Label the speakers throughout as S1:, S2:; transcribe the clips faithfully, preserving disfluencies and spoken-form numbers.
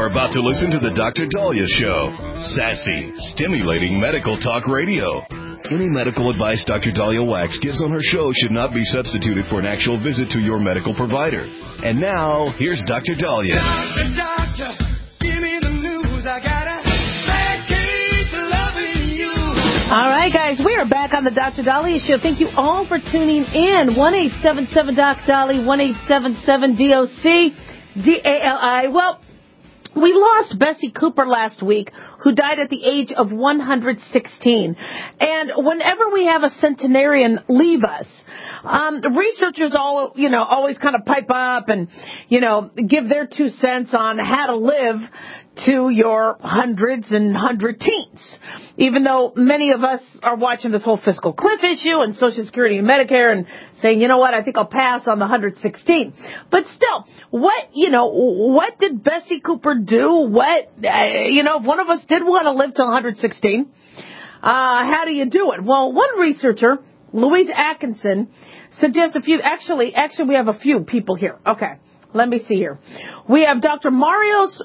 S1: about to listen to the Doctor Daliah Show. Sassy, stimulating medical talk radio. Any medical advice Doctor Daliah Wax gives on her show should not be substituted for an actual visit to your medical provider. And now, here's Doctor Daliah.
S2: Doctor, doctor, give me the news. I got a bad case of loving you.
S3: All right, guys, we are back on the Doctor Daliah Show. Thank you all for tuning in. one eight seven seven Doc Dolly, one eight seven seven D O C D A L I. Well, we lost Bessie Cooper last week, who died at the age of one hundred sixteen. And whenever we have a centenarian leave us, um, the researchers all, you know, always kind of pipe up and, you know, give their two cents on how to live to your hundreds and hundred teens. Even though many of us are watching this whole fiscal cliff issue and Social Security and Medicare and saying, you know what, I think I'll pass on the one hundred sixteen. But still, what, you know, what did Bessie Cooper do? What, uh, you know, if one of us did want to live till one hundred sixteen, uh, how do you do it? Well, one researcher, Louise Atkinson, suggests a few, actually, actually we have a few people here. Okay. Let me see here. We have Doctor Marios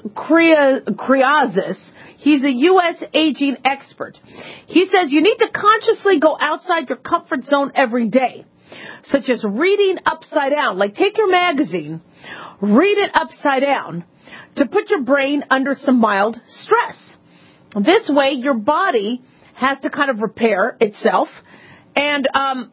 S3: Kriazis. He's a U S aging expert. He says you need to consciously go outside your comfort zone every day, such as reading upside down. Like take your magazine, read it upside down to put your brain under some mild stress. This way your body has to kind of repair itself and um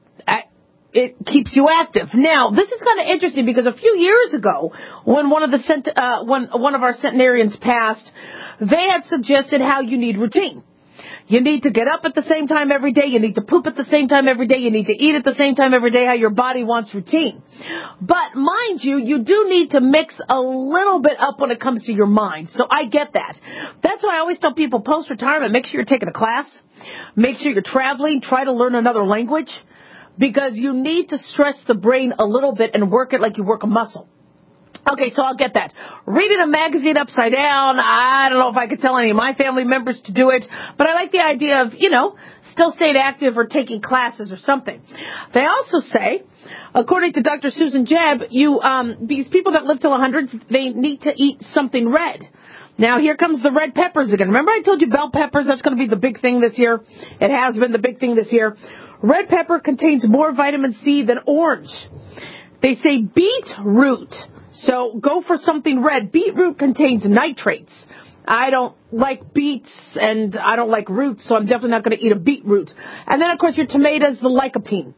S3: it keeps you active. Now, this is kind of interesting because a few years ago, when one of the cent- uh, when one of our centenarians passed, they had suggested how you need routine. You need to get up at the same time every day. You need to poop at the same time every day. You need to eat at the same time every day. How your body wants routine. But mind you, you do need to mix a little bit up when it comes to your mind. So I get that. That's why I always tell people post-retirement, make sure you're taking a class. Make sure you're traveling. Try to learn another language. Because you need to stress the brain a little bit and work it like you work a muscle. Okay, so I'll get that. Reading a magazine upside down, I don't know if I could tell any of my family members to do it, but I like the idea of, you know, still staying active or taking classes or something. They also say, according to Doctor Susan Jebb, you, um, these people that live till one hundred, they need to eat something red. Now, here comes the red peppers again. Remember I told you bell peppers, that's going to be the big thing this year? It has been the big thing this year. Red pepper contains more vitamin C than orange. They say beetroot. So go for something red. Beetroot contains nitrates. I don't like beets and I don't like roots, so I'm definitely not going to eat a beetroot. And then, of course, your tomatoes, the lycopene.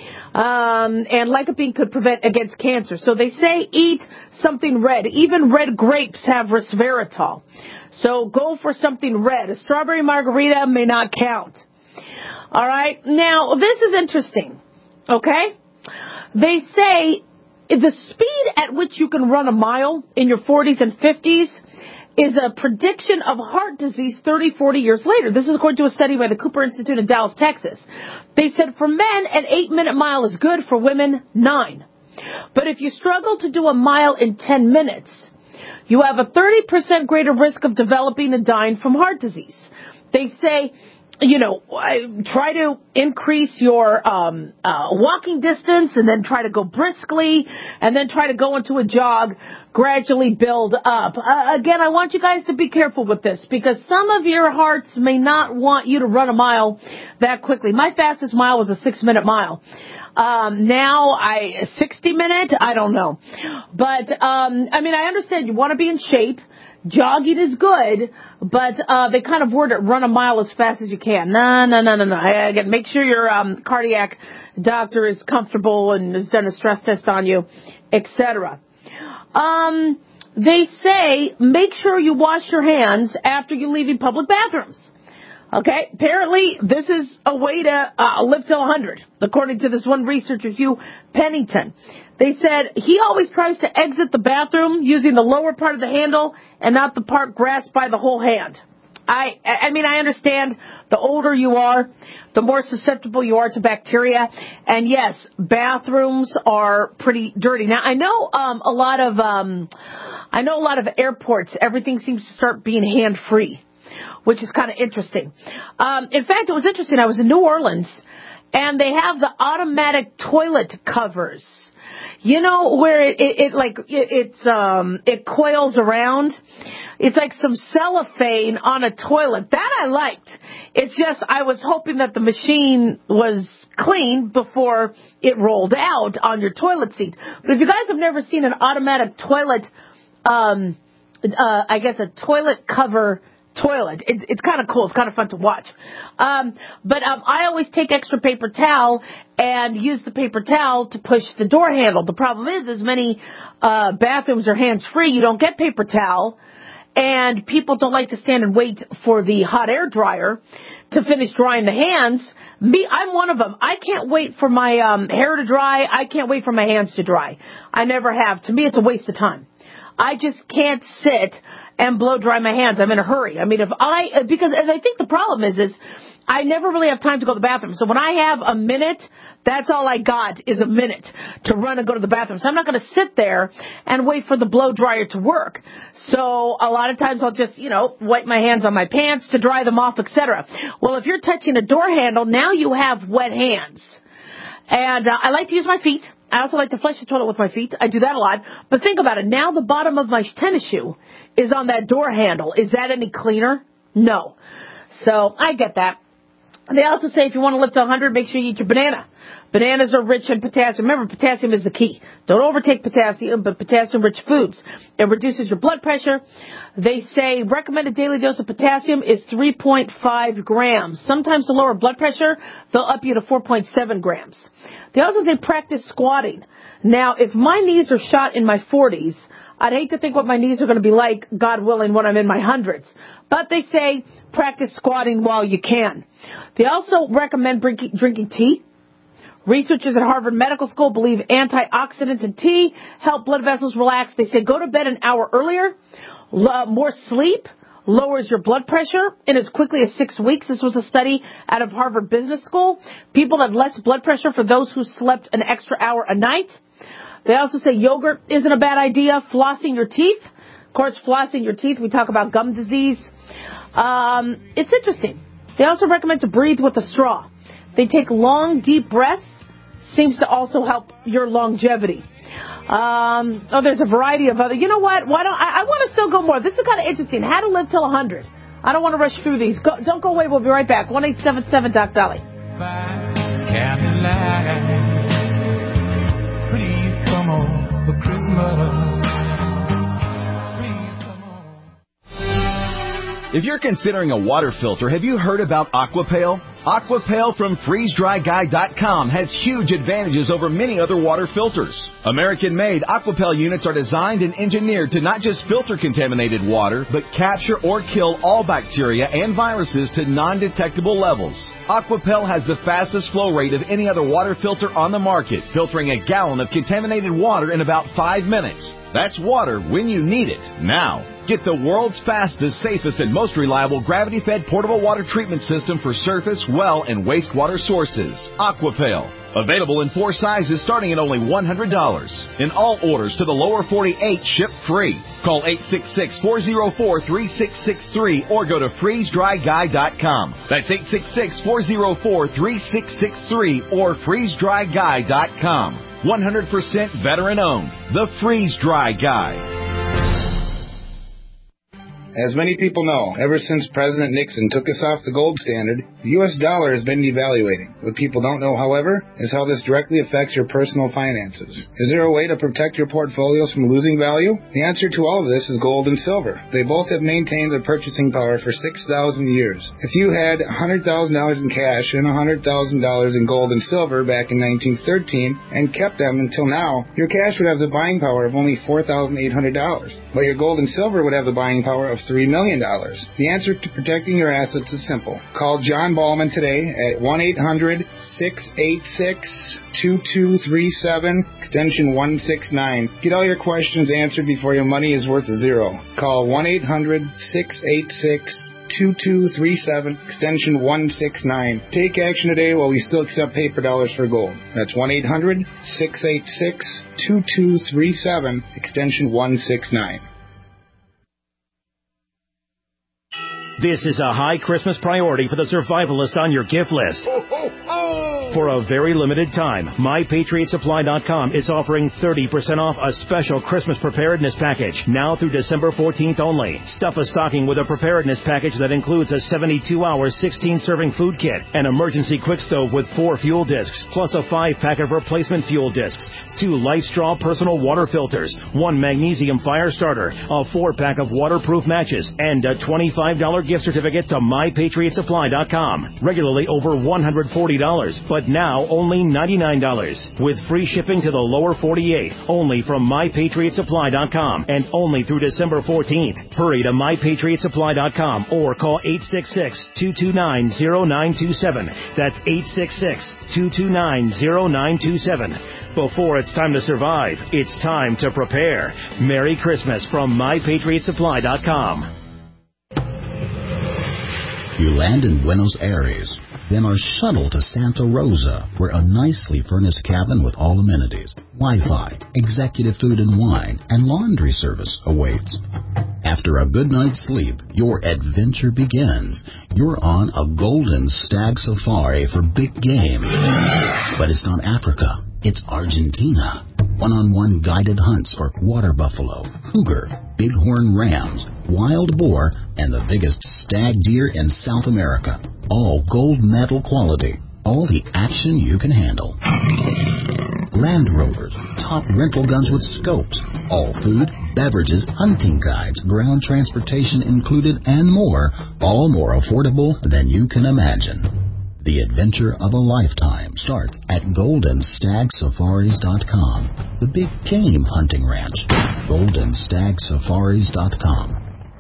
S3: Um, and lycopene could prevent against cancer. So they say eat something red. Even red grapes have resveratrol. So go for something red. A strawberry margarita may not count. All right. Now, this is interesting. Okay. They say the speed at which you can run a mile in your forties and fifties is a prediction of heart disease thirty, forty years later. This is according to a study by the Cooper Institute in Dallas, Texas. They said for men, an eight-minute mile is good. For women, nine. But if you struggle to do a mile in ten minutes, you have a thirty percent greater risk of developing and dying from heart disease. They say, you know, try to increase your um, uh, walking distance and then try to go briskly and then try to go into a jog, gradually build up. Uh, again, I want you guys to be careful with this because some of your hearts may not want you to run a mile that quickly. My fastest mile was a six-minute mile. Um, now, I sixty minute, I don't know. But, um, I mean, I understand you want to be in shape. Jogging is good, but uh, they kind of word it, run a mile as fast as you can. No, no, no, no, no. Again, make sure your um, cardiac doctor is comfortable and has done a stress test on you, et cetera. Um, they say make sure you wash your hands after you leave in public bathrooms. Okay, apparently this is a way to uh, live till one hundred, according to this one researcher, Hugh Pennington. They said he always tries to exit the bathroom using the lower part of the handle and not the part grasped by the whole hand. I, I mean, I understand the older you are, the more susceptible you are to bacteria. And yes, bathrooms are pretty dirty. Now, I know um, a lot of, um, I know a lot of airports, everything seems to start being hand-free, which is kind of interesting. Um, in fact, it was interesting. I was in New Orleans, and they have the automatic toilet covers. You know, where it, it, it like, it, it's, um, it coils around. it's like some cellophane on a toilet. That I liked. It's just I was hoping that the machine was clean before it rolled out on your toilet seat. But if you guys have never seen an automatic toilet, um, uh, I guess a toilet cover toilet. It, it's kind of cool. It's kind of fun to watch. Um, but um, I always take extra paper towel and use the paper towel to push the door handle. The problem is, as many uh, bathrooms are hands-free, you don't get paper towel, and people don't like to stand and wait for the hot air dryer to finish drying the hands. Me, I'm one of them. I can't wait for my um, hair to dry. I can't wait for my hands to dry. I never have. To me, it's a waste of time. I just can't sit and blow dry my hands. I'm in a hurry. I mean, if I, because and I think the problem is, is I never really have time to go to the bathroom. So when I have a minute, that's all I got is a minute to run and go to the bathroom. So I'm not going to sit there and wait for the blow dryer to work. So a lot of times I'll just, you know, wipe my hands on my pants to dry them off, et cetera. Well, if you're touching a door handle, now you have wet hands. And uh, I like to use my feet. I also like to flush the toilet with my feet. I do that a lot. But think about it. Now the bottom of my tennis shoe is on that door handle. Is that any cleaner? No. So I get that. And they also say if you want to live to one hundred, make sure you eat your banana. Bananas are rich in potassium. Remember, potassium is the key. Don't overtake potassium, but potassium-rich foods. It reduces your blood pressure. They say recommended daily dose of potassium is three point five grams. Sometimes to lower blood pressure, they'll up you to four point seven grams. They also say practice squatting. Now, if my knees are shot in my forties, I'd hate to think what my knees are going to be like, God willing, when I'm in my hundreds. But they say practice squatting while you can. They also recommend drinking, drinking tea. Researchers at Harvard Medical School believe antioxidants in tea help blood vessels relax. They say go to bed an hour earlier. Uh, more sleep lowers your blood pressure in as quickly as six weeks. This was a study out of Harvard Business School. People had less blood pressure for those who slept an extra hour a night. They also say yogurt isn't a bad idea. Flossing your teeth. Of course, flossing your teeth, we talk about gum disease. Um, it's interesting. They also recommend to breathe with a straw. They take long, deep breaths. Seems to also help your longevity. Um, oh, there's a variety of other. You know what? Why don't I, I want to still go more? This is kind of interesting. How to live till one hundred. I don't want to rush through these. Go, don't go away. We'll be right back. one eight seven seven Doc Dolly.
S2: Please come on for Christmas.
S1: If you're considering a water filter, have you heard about Aquapale? Aquapale from freeze dry guy dot com has huge advantages over many other water filters. American-made Aquapale units are designed and engineered to not just filter contaminated water, but capture or kill all bacteria and viruses to non-detectable levels. Aquapale has the fastest flow rate of any other water filter on the market, filtering a gallon of contaminated water in about five minutes. That's water when you need it, now. Get the world's fastest, safest, and most reliable gravity-fed portable water treatment system for surface, well, and wastewater sources. Aquapale. Available in four sizes starting at only one hundred dollars. In all orders to the lower forty-eight, ship free. Call eight six six, four zero four, three six six three or go to freeze dry guy dot com. That's eight six six, four zero four, three six six three or freeze dry guy dot com. one hundred percent veteran owned. The Freeze Dry Guy.
S4: As many people know, ever since President Nixon took us off the gold standard, the U S dollar has been devaluating. What people don't know, however, is how this directly affects your personal finances. Is there a way to protect your portfolios from losing value? The answer to all of this is gold and silver. They both have maintained their purchasing power for six thousand years. If you had one hundred thousand dollars in cash and one hundred thousand dollars in gold and silver back in nineteen thirteen and kept them until now, your cash would have the buying power of only four thousand eight hundred dollars, but your gold and silver would have the buying power of three million dollars. The answer to protecting your assets is simple. Call John Ballman today at one eight hundred, six eight six, two two three seven, extension one six nine. Get all your questions answered before your money is worth a zero. Call one eight hundred, six eight six, two two three seven, extension one six nine. Take action today while we still accept paper dollars for gold. That's one eight hundred, six eight six, two two three seven, extension one six nine.
S5: This is a high Christmas priority for the survivalist on your gift list. For a very limited time, my patriot supply dot com is offering thirty percent off a special Christmas preparedness package now through December fourteenth only. Stuff a stocking with a preparedness package that includes a seventy-two hour sixteen serving food kit, an emergency quick stove with four fuel discs, plus a five pack of replacement fuel discs, two light straw personal water filters, one magnesium fire starter, a four pack of waterproof matches, and a twenty-five dollars gift certificate to my patriot supply dot com. Regularly over one hundred forty dollars, but now only ninety-nine dollars. With free shipping to the lower forty-eight, only from my patriot supply dot com, and only through December fourteenth. Hurry to my patriot supply dot com or call eight six six, two two nine, zero nine two seven. That's eight six six, two two nine, zero nine two seven. Before it's time to survive, it's time to prepare. Merry Christmas from my patriot supply dot com.
S6: You land in Buenos Aires, then are shuttled to Santa Rosa, where a nicely furnished cabin with all amenities, Wi-Fi, executive food and wine, and laundry service awaits. After a good night's sleep, your adventure begins. You're on a golden stag safari for big game. But it's not Africa, it's Argentina. One-on-one guided hunts for water buffalo, cougar, bighorn rams, wild boar, and the biggest stag deer in South America. All gold medal quality. All the action you can handle. Land Rovers, top rental guns with scopes, all food, beverages, hunting guides, ground transportation included, and more, all more affordable than you can imagine. The adventure of a lifetime starts at golden stag safaris dot com, the big game hunting ranch. golden stag safaris dot com.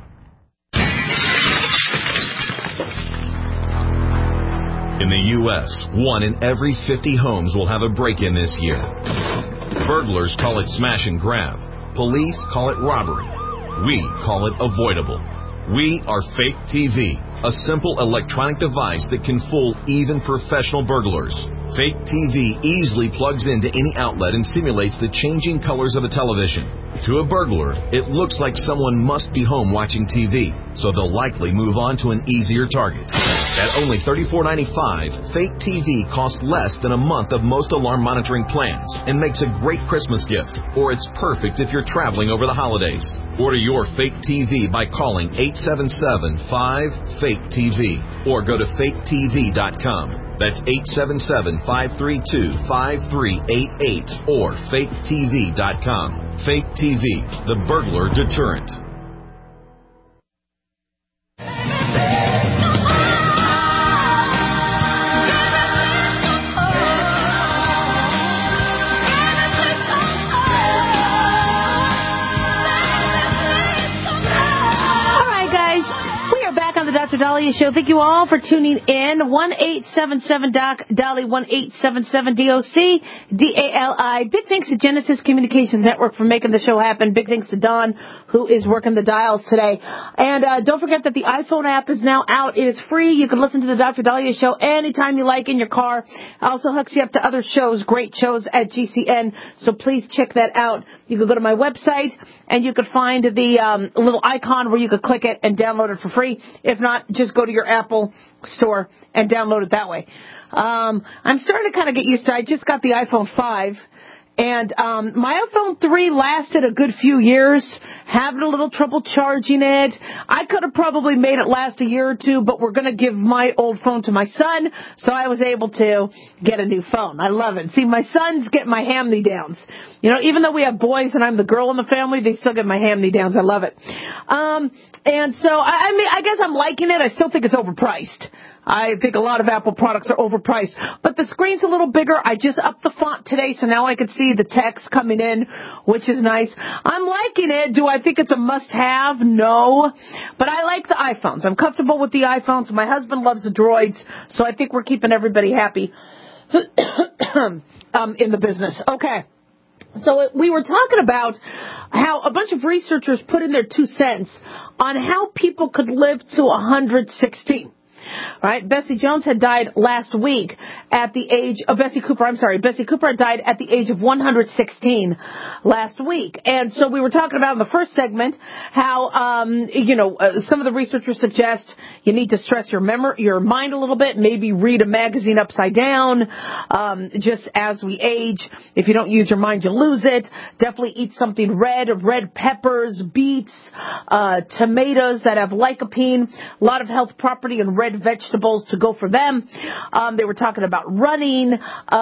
S7: In the U S, one in every fifty homes will have a break-in this year. Burglars call it smash and grab. Police call it robbery. We call it avoidable. We are Fake T V, a simple electronic device that can fool even professional burglars. Fake T V easily plugs into any outlet and simulates the changing colors of a television. To a burglar, it looks like someone must be home watching T V, so they'll likely move on to an easier target. At only thirty-four ninety-five, Fake T V costs less than a month of most alarm monitoring plans and makes a great Christmas gift, or it's perfect if you're traveling over the holidays. Order your Fake T V by calling eight seven seven, five, fake T V or go to fake T V dot com. That's eight seven seven, five three two, five three eight eight or fake T V dot com. Fake T V, the burglar deterrent.
S3: Doctor Dahlia Show. Thank you all for tuning in. one eight seven seven doc Dolly, one eight seven seven D O C D A L I. Big thanks to Genesis Communications Network for making the show happen. Big thanks to Don, who is working the dials today. And uh, don't forget that the iPhone app is now out. It is free. You can listen to the Doctor Dahlia Show anytime you like in your car. It also hooks you up to other shows, great shows at G C N. So please check that out. You can go to my website and you could find the um, little icon where you could click it and download it for free. If not, just go to your Apple store and download it that way. Um, I'm starting to kind of get used to it. I just got the iPhone five. And um, my iPhone three lasted a good few years, having a little trouble charging it. I could have probably made it last a year or two, but we're going to give my old phone to my son, so I was able to get a new phone. I love it. See, my sons get my hand-me-downs. You know, even though we have boys and I'm the girl in the family, they still get my hand-me-downs. I love it. Um, and so, I, I mean, I guess I'm liking it. I still think it's overpriced. I think a lot of Apple products are overpriced. But the screen's a little bigger. I just upped the font today, so now I can see the text coming in, which is nice. I'm liking it. Do I think it's a must-have? No. But I like the iPhones. I'm comfortable with the iPhones. My husband loves the Droids, so I think we're keeping everybody happy um, in the business. Okay. So we were talking about how a bunch of researchers put in their two cents on how people could live to one hundred sixteen. right? Bessie Jones had died last week at the age of Bessie Cooper. I'm sorry, Bessie Cooper died at the age of one hundred sixteen last week. And so we were talking about in the first segment how, um, you know, uh, some of the researchers suggest you need to stress your memory, your mind a little bit, maybe read a magazine upside down, um, just as we age. If you don't use your mind, you lose it. Definitely eat something red, red peppers, beets, uh, tomatoes that have lycopene, a lot of health property in red vegetables to go for them. Um, they were talking about running,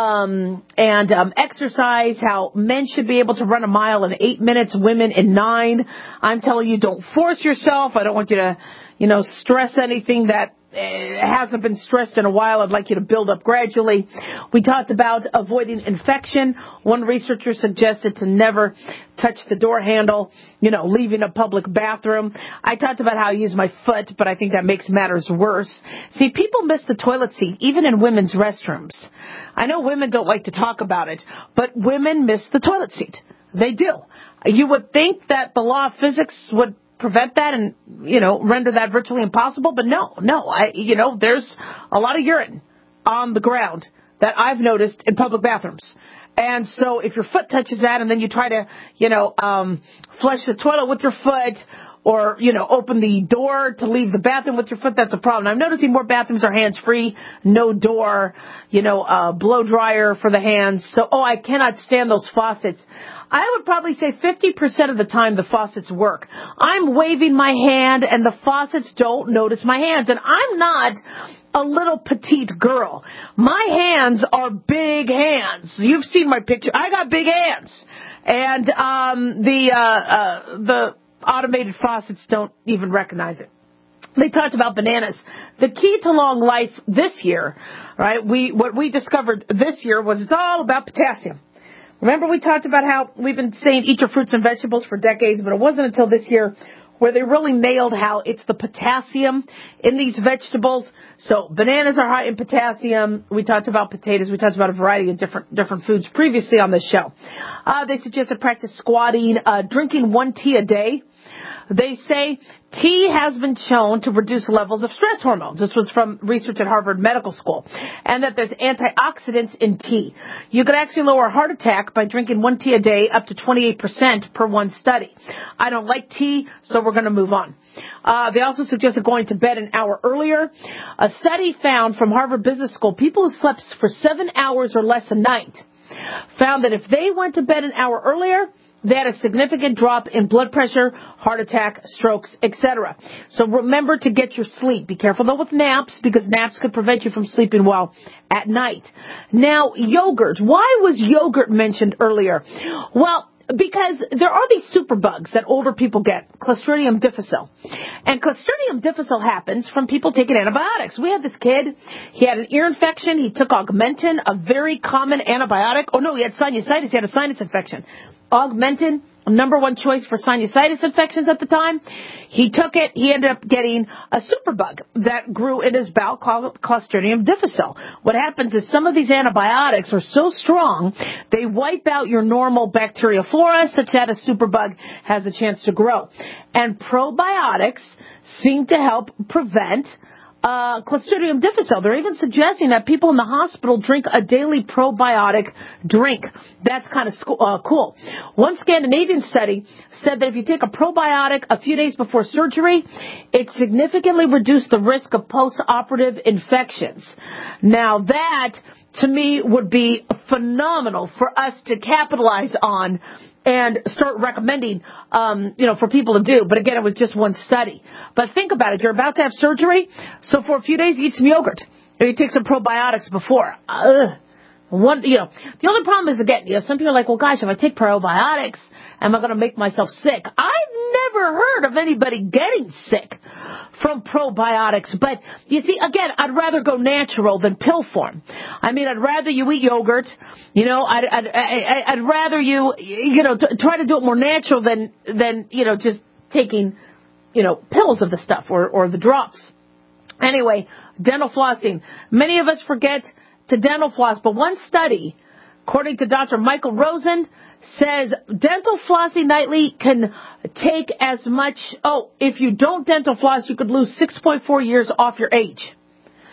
S3: um, and, um, exercise, how men should be able to run a mile in eight minutes, women in nine. I'm telling you, don't force yourself. I don't want you to, you know, stress anything that hasn't been stressed in a while. I'd like you to build up gradually. We talked about avoiding infection. One researcher suggested to never touch the door handle, you know, leaving a public bathroom. I talked about how I use my foot, but I think that makes matters worse. See, people miss the toilet seat, even in women's restrooms. I know women don't like to talk about it, but women miss the toilet seat. They do. You would think that the law of physics would prevent that and, you know, render that virtually impossible. But no, no, I, you know, there's a lot of urine on the ground that I've noticed in public bathrooms. And so if your foot touches that and then you try to, you know, um, flush the toilet with your foot or, you know, open the door to leave the bathroom with your foot, that's a problem. I'm noticing more bathrooms are hands-free, no door, you know, uh, blow dryer for the hands. So, oh, I cannot stand those faucets. I would probably say fifty percent of the time the faucets work. I'm waving my hand and the faucets don't notice my hands. And I'm not a little petite girl. My hands are big hands. You've seen my picture. I got big hands. And um, the uh, uh, the automated faucets don't even recognize it. They talked about bananas. The key to long life this year, right, we what we discovered this year was it's all about potassium. Remember we talked about how we've been saying eat your fruits and vegetables for decades, but it wasn't until this year where they really nailed how it's the potassium in these vegetables. So bananas are high in potassium. We talked about potatoes. We talked about a variety of different different foods previously on this show. Uh, they suggested practice squatting, uh, drinking one tea a day. They say tea has been shown to reduce levels of stress hormones. This was from research at Harvard Medical School. And that there's antioxidants in tea. You could actually lower a heart attack by drinking one tea a day up to twenty-eight percent per one study. I don't like tea, so we're going to move on. Uh, they also suggested going to bed an hour earlier. A study found from Harvard Business School, people who slept for seven hours or less a night found that if they went to bed an hour earlier, they had a significant drop in blood pressure, heart attack, strokes, et cetera. So remember to get your sleep. Be careful, though, with naps, because naps could prevent you from sleeping well at night. Now, yogurt. Why was yogurt mentioned earlier? Well, because there are these superbugs that older people get, Clostridium difficile. And Clostridium difficile happens from people taking antibiotics. We had this kid, he had an ear infection, he took Augmentin, a very common antibiotic. Oh, no, he had sinusitis, he had a sinus infection. Augmentin, number one choice for sinusitis infections at the time. He took it. He ended up getting a superbug that grew in his bowel called Clostridium difficile. What happens is some of these antibiotics are so strong, they wipe out your normal bacteria flora such that a superbug has a chance to grow. And probiotics seem to help prevent Uh, Clostridium difficile. They're even suggesting that people in the hospital drink a daily probiotic drink. That's kind of sco- uh, cool. One Scandinavian study said that if you take a probiotic a few days before surgery, it significantly reduced the risk of post-operative infections. Now that, to me, would be phenomenal for us to capitalize on and start recommending, um, you know, for people to do. But again, it was just one study. But think about it. You're about to have surgery, so for a few days, you eat some yogurt. Or you take some probiotics before. Ugh. One, you know, the only problem is, again, you know, some people are like, well, gosh, if I take probiotics, am I going to make myself sick? I've never heard of anybody getting sick from probiotics. But, you see, again, I'd rather go natural than pill form. I mean, I'd rather you eat yogurt. You know, I'd, I'd, I'd, I'd rather you, you know, t- try to do it more natural than, than, you know, just taking, you know, pills of the stuff or, or the drops. Anyway, dental flossing. Many of us forget to dental floss, but one study, according to Doctor Michael Rosen, says dental flossing nightly can take as much, oh, if you don't dental floss, you could lose six point four years off your age.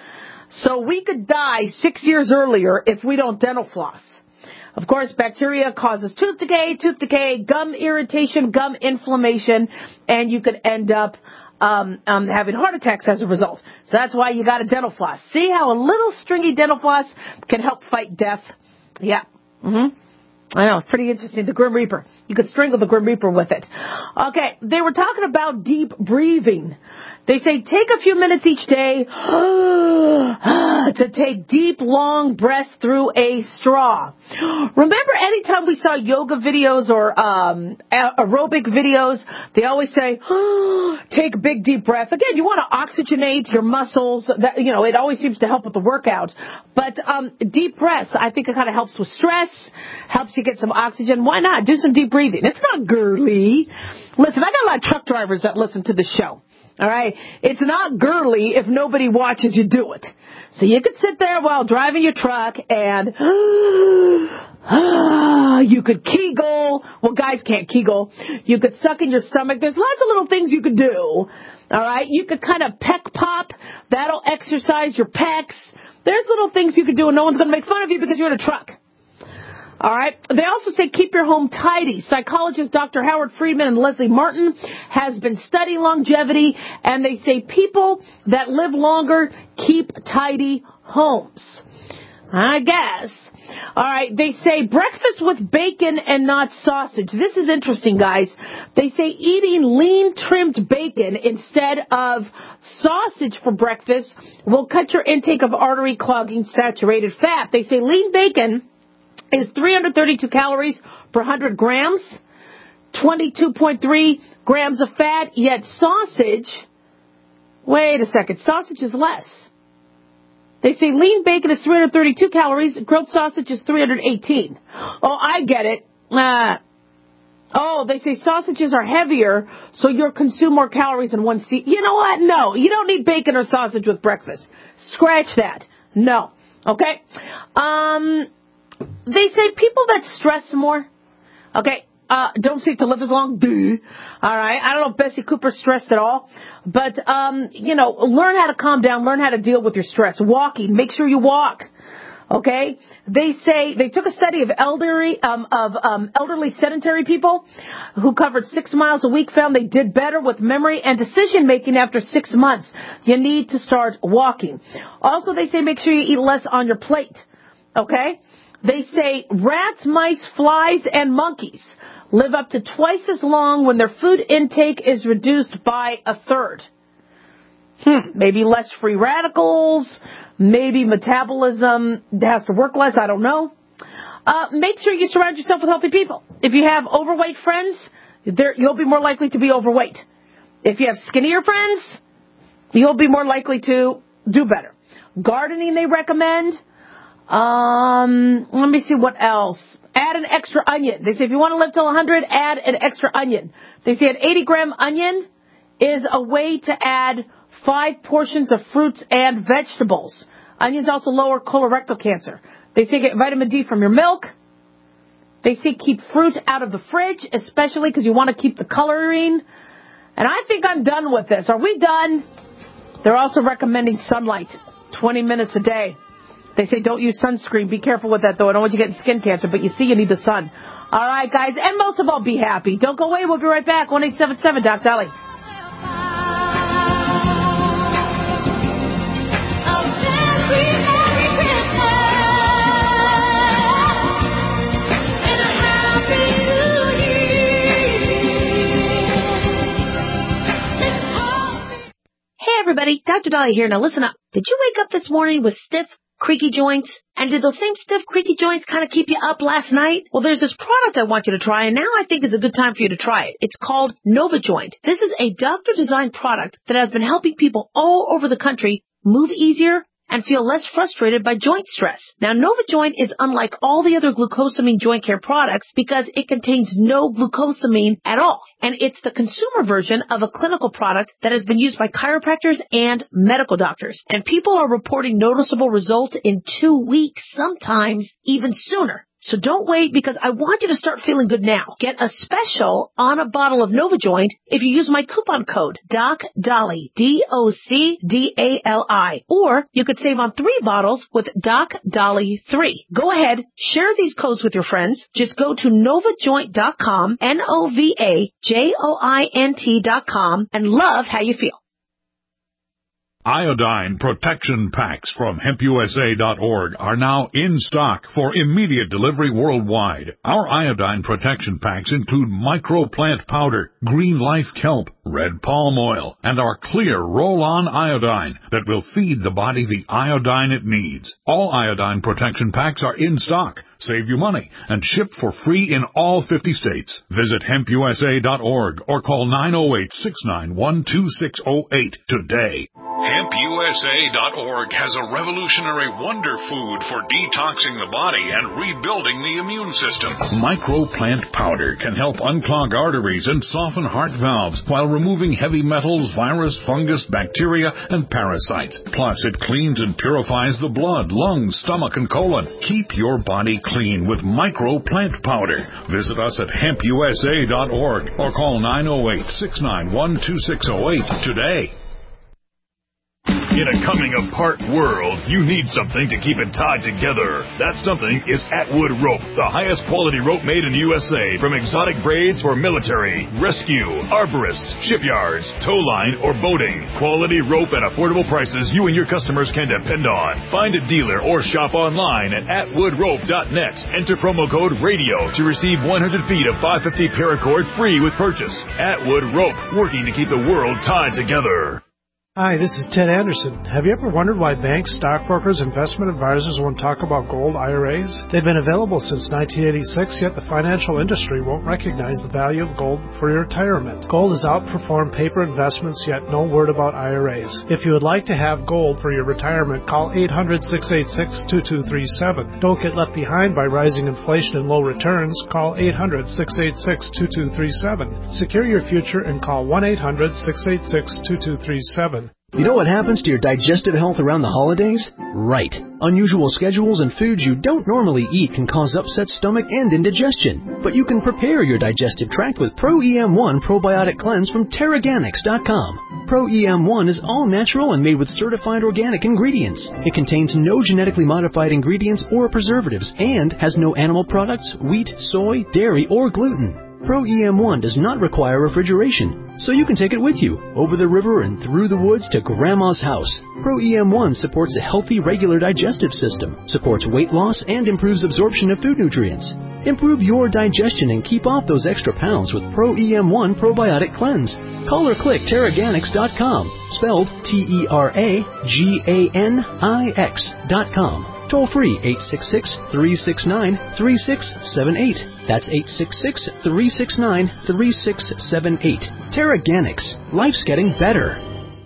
S3: So we could die six years earlier if we don't dental floss. Of course, bacteria causes tooth decay, tooth decay, gum irritation, gum inflammation, and you could end up um, um, having heart attacks as a result. So that's why you got a dental floss. See how a little stringy dental floss can help fight death? Yeah. Mm-hmm. I know, it's pretty interesting. The Grim Reaper. You could strangle the Grim Reaper with it. Okay, they were talking about deep breathing. They say take a few minutes each day to take deep, long breaths through a straw. Remember anytime we saw yoga videos or um, aerobic videos, they always say, take a big, deep breath. Again, you want to oxygenate your muscles. That, you know, it always seems to help with the workout. But um, deep breaths, I think it kind of helps with stress, helps you get some oxygen. Why not? Do some deep breathing. It's not girly. Listen, I got a lot of truck drivers that listen to the show. All right? It's not girly if nobody watches you do it. So you could sit there while driving your truck and you could Kegel. Well, guys can't Kegel. You could suck in your stomach. There's lots of little things you could do. All right? You could kind of peck pop. That'll exercise your pecs. There's little things you could do and no one's going to make fun of you because you're in a truck. All right. They also say keep your home tidy. Psychologists Doctor Howard Friedman and Leslie Martin has been studying longevity, and they say people that live longer keep tidy homes. I guess. All right. They say breakfast with bacon and not sausage. This is interesting, guys. They say eating lean trimmed bacon instead of sausage for breakfast will cut your intake of artery clogging saturated fat. They say lean bacon is three hundred thirty-two calories per one hundred grams, twenty-two point three grams of fat, yet sausage, wait a second, sausage is less. They say lean bacon is three hundred thirty-two calories, grilled sausage is three hundred eighteen. Oh, I get it. Uh, oh, they say sausages are heavier, so you'll consume more calories in one seat. You know what? No, you don't need bacon or sausage with breakfast. Scratch that. No. Okay? Um... They say people that stress more, okay, uh, don't seem to live as long. Duh. All right. I don't know if Bessie Cooper's stressed at all, but, um, you know, learn how to calm down, learn how to deal with your stress. Walking, make sure you walk. Okay. They say they took a study of elderly, um, of, um, elderly sedentary people who covered six miles a week, found they did better with memory and decision making after six months. You need to start walking. Also, they say make sure you eat less on your plate. Okay. They say rats, mice, flies, and monkeys live up to twice as long when their food intake is reduced by a third. Hmm, maybe less free radicals, maybe metabolism has to work less, I don't know. Uh, make sure you surround yourself with healthy people. If you have overweight friends, you'll be more likely to be overweight. If you have skinnier friends, you'll be more likely to do better. Gardening they recommend. Um, let me see what else. Add an extra onion. They say if you want to live till one hundred, add an extra onion. They say an eighty gram onion is a way to add five portions of fruits and vegetables. Onions also lower colorectal cancer. They say get vitamin D from your milk. They say keep fruit out of the fridge, especially because you want to keep the coloring. And I think I'm done with this. Are we done? They're also recommending sunlight, twenty minutes a day. They say don't use sunscreen. Be careful with that, though. I don't want you getting skin cancer, but you see you need the sun. All right, guys. And most of all, be happy. Don't go away. We'll be right back. one eight seven seven Doc Dolly.
S8: Hey, everybody. Doctor Dolly here. Now, listen up. Did you wake up this morning with stiff, creaky joints? And did those same stiff, creaky joints kind of keep you up last night? Well, there's this product I want you to try, and now I think it's a good time for you to try it. It's called NovaJoint. This is a doctor-designed product that has been helping people all over the country move easier and feel less frustrated by joint stress. Now, NovaJoint is unlike all the other glucosamine joint care products because it contains no glucosamine at all. And it's the consumer version of a clinical product that has been used by chiropractors and medical doctors. And people are reporting noticeable results in two weeks, sometimes even sooner. So don't wait, because I want you to start feeling good now. Get a special on a bottle of NovaJoint if you use my coupon code DocDolly, D O C D A L I. Or you could save on three bottles with Doc Dolly three. Go ahead, share these codes with your friends. Just go to nova joint dot com, N O V A J O I N T dot com, and love how you feel.
S9: Iodine protection packs from hemp U S A dot org are now in stock for immediate delivery worldwide. Our iodine protection packs include microplant powder, green life kelp, red palm oil, and our clear roll-on iodine that will feed the body the iodine it needs. All iodine protection packs are in stock, save you money, and ship for free in all fifty states. Visit hemp U S A dot org or call nine oh eight, six nine one, two six oh eight today.
S10: hemp U S A dot org has a revolutionary wonder food for detoxing the body and rebuilding the immune system.
S9: Microplant powder can help unclog arteries and soften heart valves while removing heavy metals, virus, fungus, bacteria, and parasites. Plus, it cleans and purifies the blood, lungs, stomach, and colon. Keep your body clean with Microplant powder. Visit us at hemp U S A dot org or call nine oh eight, six nine one, two six oh eight today.
S11: In a coming-apart world, you need something to keep it tied together. That something is Atwood Rope, the highest quality rope made in the U S A, from exotic braids for military, rescue, arborists, shipyards, tow line, or boating. Quality rope at affordable prices you and your customers can depend on. Find a dealer or shop online at atwood rope dot net. Enter promo code RADIO to receive one hundred feet of five fifty paracord free with purchase. Atwood Rope, working to keep the world tied together.
S12: Hi, this is Ted Anderson. Have you ever wondered why banks, stockbrokers, investment advisors won't talk about gold I R As? They've been available since nineteen eighty-six, yet the financial industry won't recognize the value of gold for your retirement. Gold has outperformed paper investments, yet no word about I R As. If you would like to have gold for your retirement, call eight hundred, six eight six, two two three seven. Don't get left behind by rising inflation and low returns. Call eight hundred, six eight six, two two three seven. Secure your future and call one eight hundred, six eight six, two two three seven.
S13: You know what happens to your digestive health around the holidays? Right. Unusual schedules and foods you don't normally eat can cause upset stomach and indigestion. But you can prepare your digestive tract with Pro E M one Probiotic Cleanse from Terraganics dot com. Pro E M one is all natural and made with certified organic ingredients. It contains no genetically modified ingredients or preservatives and has no animal products, wheat, soy, dairy, or gluten. Pro E M one does not require refrigeration, so you can take it with you, over the river and through the woods to Grandma's house. Pro E M one supports a healthy, regular digestive system, supports weight loss, and improves absorption of food nutrients. Improve your digestion and keep off those extra pounds with Pro E M one Probiotic Cleanse. Call or click Terraganics dot com, spelled T E R A G A N I X dot com. Toll free, eight six six, three six nine, three six seven eight. That's eight six six, three six nine, three six seven eight. Terraganics. Life's getting better.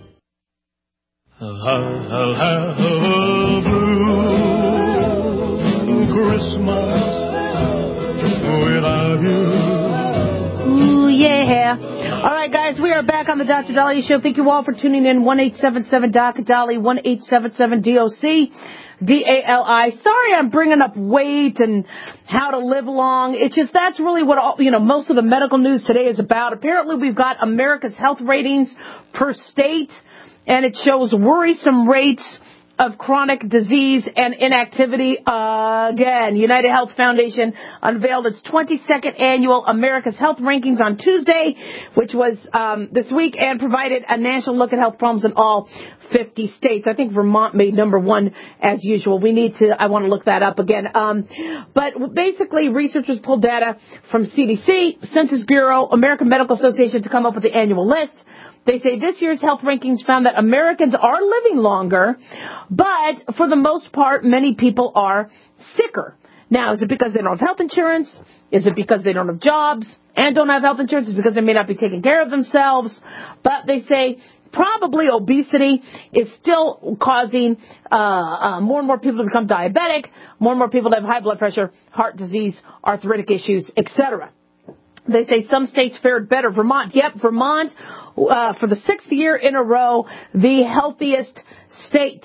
S2: I'll have a blue Christmas without you.
S3: Ooh, yeah. All right, guys, we are back on the Doctor Dolly Show. Thank you all for tuning in. one eight seven seven D O C Dolly, one eight seven seven D O C. D A L I. Sorry I'm bringing up weight and how to live long. It's just that's really what all, you know, most of the medical news today is about. Apparently we've got America's health ratings per state, and it shows worrisome rates of chronic disease and inactivity. Uh, again, United Health Foundation unveiled its twenty-second annual America's Health Rankings on Tuesday, which was um, this week, and provided a national look at health problems in all fifty states. I think Vermont made number one as usual. We need to, I want to look that up again. Um, but basically, researchers pulled data from C D C, Census Bureau, American Medical Association to come up with the annual list. They say this year's health rankings found that Americans are living longer, but for the most part, many people are sicker. Now, is it because they don't have health insurance? Is it because they don't have jobs and don't have health insurance? Is it because they may not be taking care of themselves? But they say probably obesity is still causing uh, uh, more and more people to become diabetic, more and more people to have high blood pressure, heart disease, arthritic issues, et cetera. They say some states fared better. Vermont, yep, Vermont, uh, for the sixth year in a row, the healthiest state.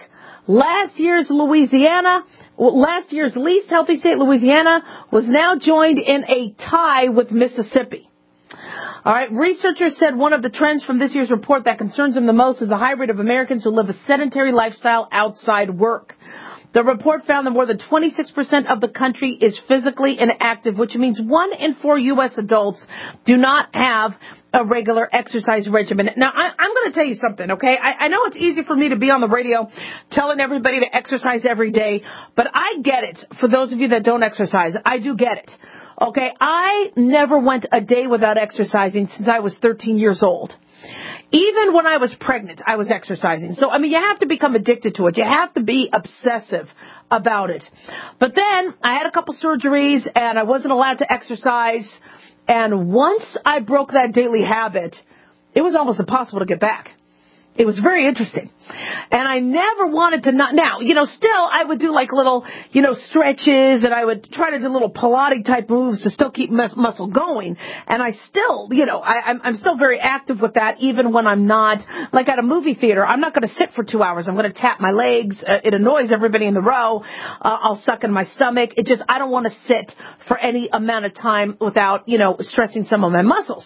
S3: Last year's Louisiana, last year's least healthy state, Louisiana, was now joined in a tie with Mississippi. All right, researchers said one of the trends from this year's report that concerns them the most is the high rate of Americans who live a sedentary lifestyle outside work. The report found that more than twenty-six percent of the country is physically inactive, which means one in four U S adults do not have a regular exercise regimen. Now, I, I'm going to tell you something, okay? I, I know it's easy for me to be on the radio telling everybody to exercise every day, but I get it. For those of you that don't exercise, I do get it. Okay, I never went a day without exercising since I was thirteen years old. Even when I was pregnant, I was exercising. So, I mean, you have to become addicted to it. You have to be obsessive about it. But then I had a couple surgeries and I wasn't allowed to exercise. And once I broke that daily habit, it was almost impossible to get back. It was very interesting. And I never wanted to not, now, you know, still I would do like little, you know, stretches and I would try to do little Pilates type moves to still keep mus- muscle going. And I still, you know, I, I'm, I'm still very active with that even when I'm not, like at a movie theater, I'm not going to sit for two hours. I'm going to tap my legs. Uh, it annoys everybody in the row. Uh, I'll suck in my stomach. It just, I don't want to sit for any amount of time without, you know, stressing some of my muscles.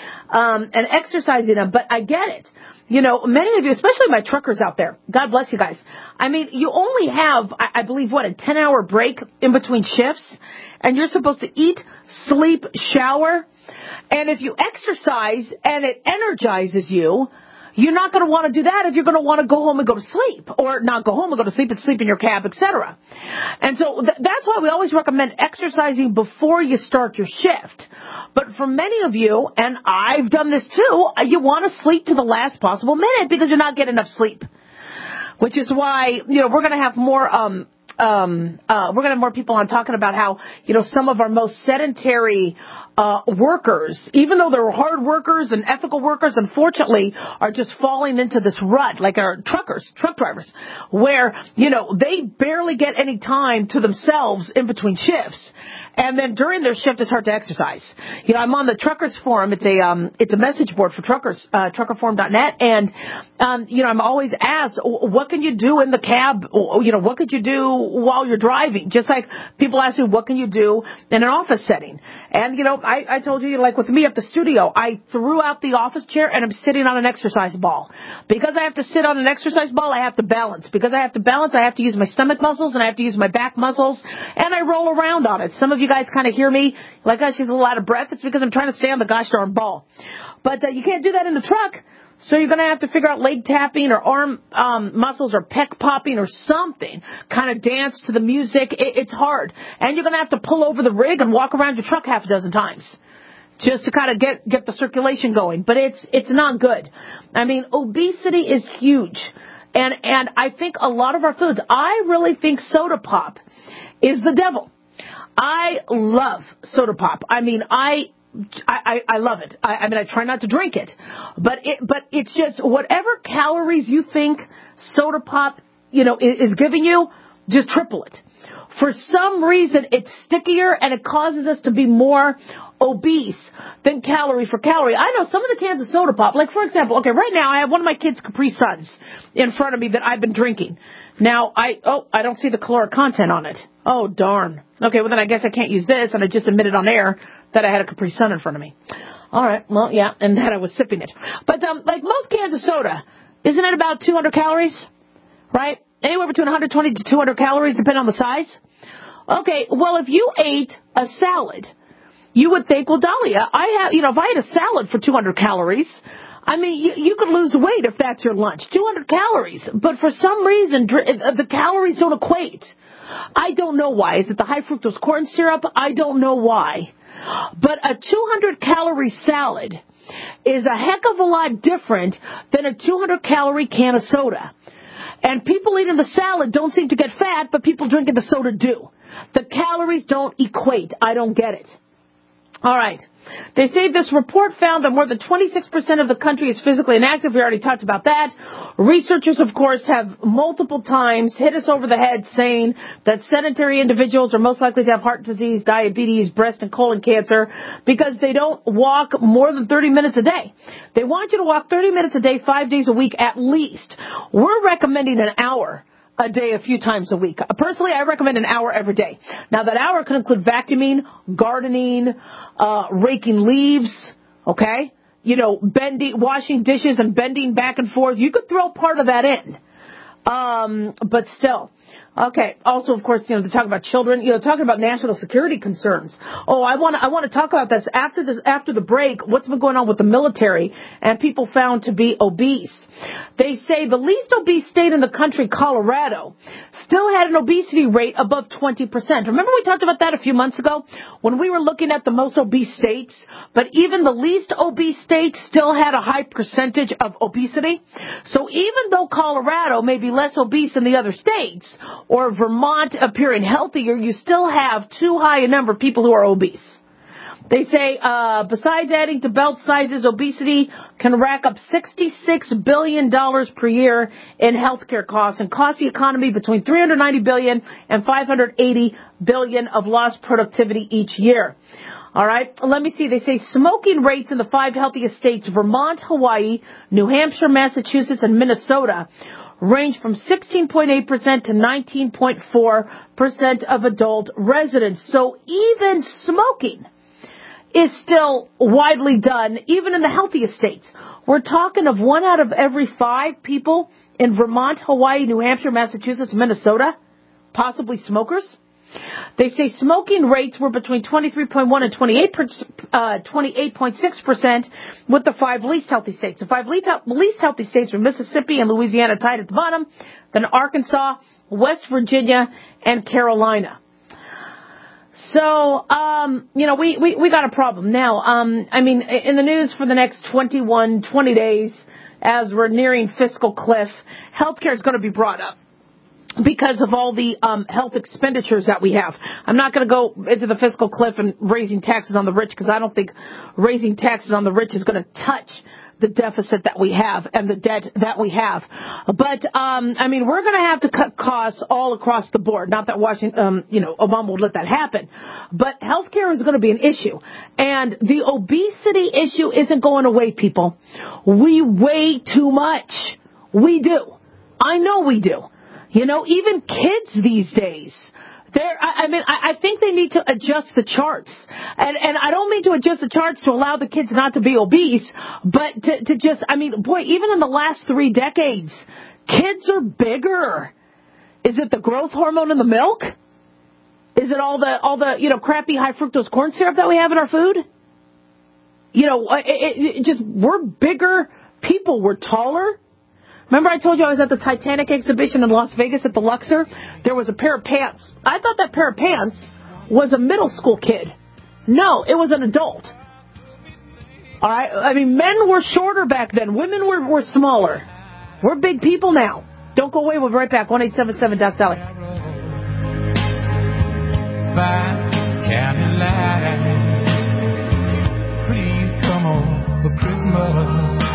S3: Um, and exercising them, but I get it. You know, many of you, especially my truckers out there, God bless you guys. I mean, you only have, I, I believe, what, a ten-hour break in between shifts, and you're supposed to eat, sleep, shower, and if you exercise and it energizes you, you're not going to want to do that if you're going to want to go home and go to sleep, or not go home and go to sleep and sleep in your cab, et cetera. And so th- that's why we always recommend exercising before you start your shift. But for many of you, and I've done this too, you want to sleep to the last possible minute because you're not getting enough sleep. Which is why, you know, we're going to have more, um, um, uh, we're going to have more people on talking about how, you know, some of our most sedentary, uh, workers, even though they're hard workers and ethical workers, unfortunately, are just falling into this rut, like our truckers, truck drivers, where, you know, they barely get any time to themselves in between shifts. And then during their shift, it's hard to exercise. You know, I'm on the Truckers Forum. It's a um, it's a message board for truckers, uh, trucker forum dot net. And, um, you know, I'm always asked, what can you do in the cab? You know, what could you do while you're driving? Just like people ask me, what can you do in an office setting? And, you know, I, I told you, like with me at the studio, I threw out the office chair and I'm sitting on an exercise ball. Because I have to sit on an exercise ball, I have to balance. Because I have to balance, I have to use my stomach muscles and I have to use my back muscles. And I roll around on it. Some of you guys kind of hear me like, oh, she's a little out of breath. It's because I'm trying to stay on the gosh darn ball. But uh, you can't do that in the truck. So you're going to have to figure out leg tapping or arm um, muscles or pec popping or something. Kind of dance to the music. It, it's hard. And you're going to have to pull over the rig and walk around your truck half a dozen times just to kind of get, get the circulation going. But it's it's not good. I mean, obesity is huge. And, and I think a lot of our foods, I really think soda pop is the devil. I love soda pop. I mean, I... I, I love it. I, I mean, I try not to drink it, but it, but it's just whatever calories you think soda pop, you know, is, is giving you, just triple it. For some reason, it's stickier and it causes us to be more obese than calorie for calorie. I know some of the cans of soda pop, like for example, okay, right now I have one of my kids' Capri Suns in front of me that I've been drinking. Now, I, oh, I don't see the caloric content on it. Oh, darn. Okay, well then I guess I can't use this, and I just admitted on air that I had a Capri Sun in front of me. All right, well, yeah, and that I was sipping it. But, um, like most cans of soda, isn't it about two hundred calories? Right? Anywhere between one hundred twenty to two hundred calories, depending on the size. Okay, well, if you ate a salad, you would think, well, Dahlia, I have, you know, if I ate a salad for two hundred calories, I mean, you, you could lose weight if that's your lunch. two hundred calories. But for some reason, the calories don't equate. I don't know why. Is it the high fructose corn syrup? I don't know why. But a two hundred calorie salad is a heck of a lot different than a two hundred calorie can of soda. And people eating the salad don't seem to get fat, but people drinking the soda do. The calories don't equate. I don't get it. All right. They say this report found that more than twenty-six percent of the country is physically inactive. We already talked about that. Researchers, of course, have multiple times hit us over the head saying that sedentary individuals are most likely to have heart disease, diabetes, breast and colon cancer because they don't walk more than thirty minutes a day. They want you to walk thirty minutes a day, five days a week at least. We're recommending an hour. a day a few times a week. Personally, I recommend an hour every day. Now, that hour can include vacuuming, gardening, uh, raking leaves, okay? You know, bending, washing dishes and bending back and forth. You could throw part of that in. Um, but still. Okay. Also, of course, you know, they're talking about children, you know, talking about national security concerns. Oh, I want to, I want to talk about this after this, after the break. What's been going on with the military and people found to be obese? They say the least obese state in the country, Colorado, still had an obesity rate above twenty percent. Remember we talked about that a few months ago when we were looking at the most obese states, but even the least obese state still had a high percentage of obesity. So even though Colorado may be less obese than the other states, or Vermont appearing healthier, you still have too high a number of people who are obese. They say, uh, besides adding to belt sizes, obesity can rack up sixty-six billion dollars per year in healthcare costs and cost the economy between three hundred ninety billion dollars and five hundred eighty billion dollars of lost productivity each year. All right. Let me see. They say smoking rates in the five healthiest states, Vermont, Hawaii, New Hampshire, Massachusetts, and Minnesota, range from sixteen point eight percent to nineteen point four percent of adult residents. So even smoking is still widely done, even in the healthiest states. We're talking of one out of every five people in Vermont, Hawaii, New Hampshire, Massachusetts, Minnesota, possibly smokers. They say smoking rates were between twenty-three point one and twenty-eight point six percent with the five least healthy states. The five least healthy states were Mississippi and Louisiana tied at the bottom, then Arkansas, West Virginia, and Carolina. So, um, you know, we, we, we got a problem. Now, um, I mean, in the news for the next twenty-one, twenty days, as we're nearing fiscal cliff, healthcare is going to be brought up because of all the um, health expenditures that we have. I'm not going to go into the fiscal cliff and raising taxes on the rich because I don't think raising taxes on the rich is going to touch the deficit that we have and the debt that we have. But, um, I mean, we're going to have to cut costs all across the board. Not that Washington, um, you know, Obama would let that happen. But healthcare is going to be an issue. And the obesity issue isn't going away, people. We weigh too much. We do. I know we do. You know, even kids these days, they're, I, I mean, I, I think they need to adjust the charts. And, and I don't mean to adjust the charts to allow the kids not to be obese, but to, to just, I mean, boy, even in the last three decades, kids are bigger. Is it the growth hormone in the milk? Is it all the, all the, you know, crappy high fructose corn syrup that we have in our food? You know, it, it, it just, we're bigger people. We're taller. Remember I told you I was at the Titanic exhibition in Las Vegas at the Luxor? There was a pair of pants. I thought that pair of pants was a middle school kid. No, it was an adult. All right? I mean, men were shorter back then. Women were, were smaller. We're big people now. Don't go away. We'll be right back. one eight seven seven Doc Dolly.
S2: Please come on for Christmas.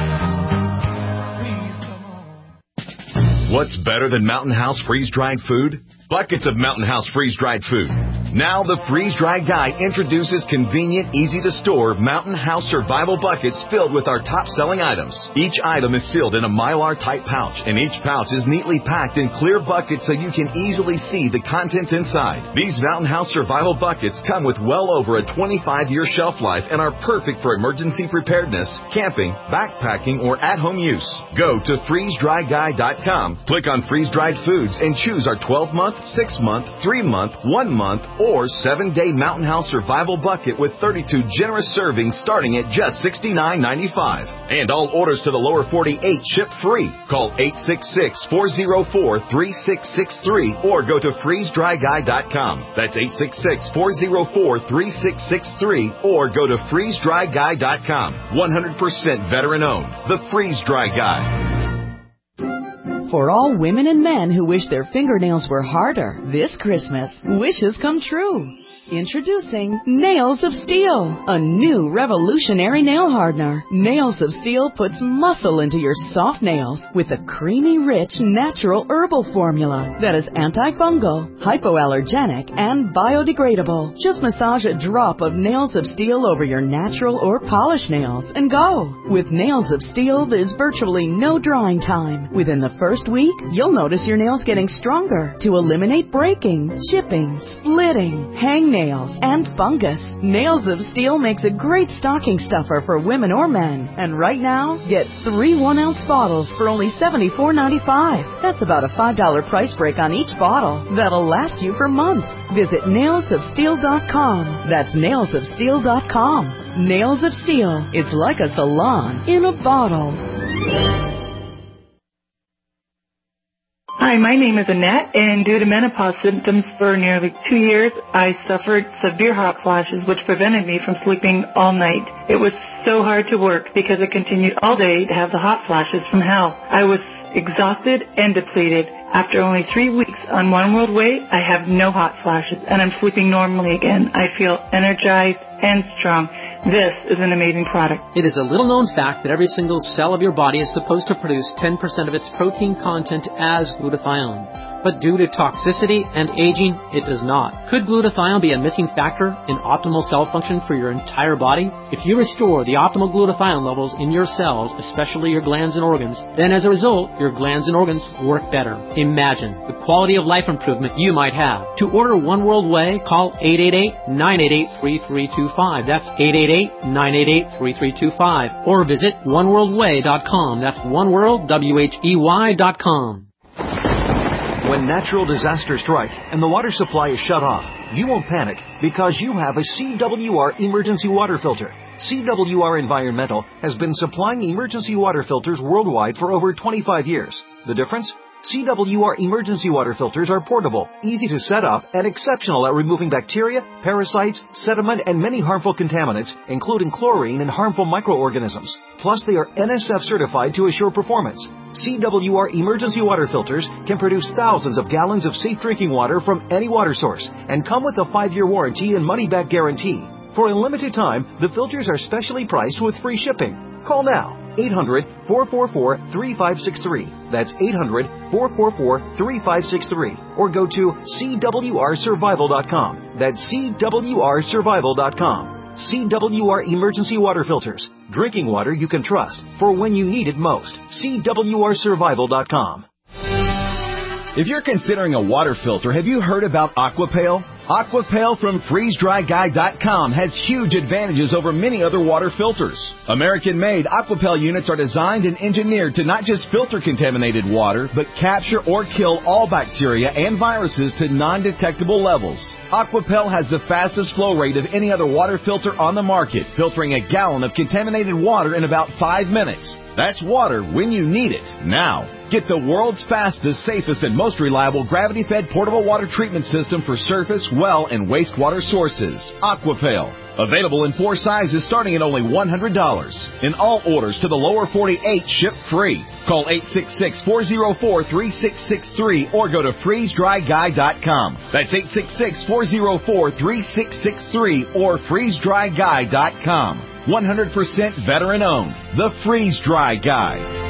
S7: What's better than Mountain House freeze-dried food? Buckets of Mountain House freeze-dried food. Now the freeze-dried guy introduces convenient, easy-to-store Mountain House survival buckets filled with our top-selling items. Each item is sealed in a Mylar-type pouch, and each pouch is neatly packed in clear buckets so you can easily see the contents inside. These Mountain House survival buckets come with well over a twenty-five year shelf life and are perfect for emergency preparedness, camping, backpacking, or at-home use. Go to freeze dry guy dot com, click on freeze-dried foods, and choose our twelve month, six month, three month, one month, or seven day Mountain House Survival Bucket with thirty-two generous servings starting at just sixty-nine ninety-five. And all orders to the lower forty-eight ship free. Call eight six six, four oh four, three six six three or go to freeze dry guy dot com. That's eight six six, four oh four, three six six three or go to freeze dry guy dot com. one hundred percent veteran owned. The Freeze Dry Guy.
S14: For all women and men who wish their fingernails were harder, this Christmas, wishes come true. Introducing Nails of Steel, a new revolutionary nail hardener. Nails of Steel puts muscle into your soft nails with a creamy, rich, natural herbal formula that is antifungal, hypoallergenic, and biodegradable. Just massage a drop of Nails of Steel over your natural or polished nails and go. With Nails of Steel, there's virtually no drying time. Within the first week, you'll notice your nails getting stronger to eliminate breaking, chipping, splitting, hangnails, and fungus. Nails of Steel makes a great stocking stuffer for women or men. And right now, get three one-ounce bottles for only seventy-four ninety-five. That's about a five dollar price break on each bottle. That'll last you for months. Visit nails of steel dot com. That's nails of steel dot com. Nails of Steel. It's like a salon in a bottle.
S15: Hi, my name is Annette, and due to menopause symptoms for nearly two years, I suffered severe hot flashes, which prevented me from sleeping all night. It was so hard to work because I continued all day to have the hot flashes from hell. I was exhausted and depleted. After only three weeks on One World Way, I have no hot flashes, and I'm sleeping normally again. I feel energized and strong. This is an amazing product.
S16: It is a little-known fact that every single cell of your body is supposed to produce ten percent of its protein content as glutathione. But due to toxicity and aging, it does not. Could glutathione be a missing factor in optimal cell function for your entire body? If you restore the optimal glutathione levels in your cells, especially your glands and organs, then as a result, your glands and organs work better. Imagine the quality of life improvement you might have. To order One World Way, call eight eight eight, nine eight eight, three three two five. That's eight eight eight, nine eight eight, three three two five. Or visit one world way dot com. That's oneworld, W H E Y dot com.
S17: When natural disasters strike and the water supply is shut off, you won't panic because you have a C W R emergency water filter. C W R Environmental has been supplying emergency water filters worldwide for over twenty-five years. The difference? C W R emergency water filters are portable, easy to set up, and exceptional at removing bacteria, parasites, sediment, and many harmful contaminants, including chlorine and harmful microorganisms. Plus, they are N S F certified to assure performance. C W R emergency water filters can produce thousands of gallons of safe drinking water from any water source and come with a five-year warranty and money-back guarantee. For a limited time, the filters are specially priced with free shipping. Call now. eight hundred, four four four, three five six three. That's eight hundred, four four four, three five six three. Or go to C W R survival dot com. That's C W R survival dot com. C W R Emergency Water Filters. Drinking water you can trust for when you need it most. C W R survival dot com.
S18: If you're considering a water filter, have you heard about Aquapale? Aquapale from freeze dry guy dot com has huge advantages over many other water filters. American-made Aquapale units are designed and engineered to not just filter contaminated water, but capture or kill all bacteria and viruses to non-detectable levels. Aquapale has the fastest flow rate of any other water filter on the market, filtering a gallon of contaminated water in about five minutes. That's water when you need it, now. Get the world's fastest, safest, and most reliable gravity-fed portable water treatment system for surface, well, and wastewater sources. Aquapale. Available in four sizes starting at only one hundred dollars. And all orders to the lower forty-eight ship free. Call eight six six, four zero four, three six six three or go to freeze dry guy dot com. That's eight six six, four zero four, three six six three or freeze dry guy dot com. one hundred percent veteran owned. The Freeze Dry Guy.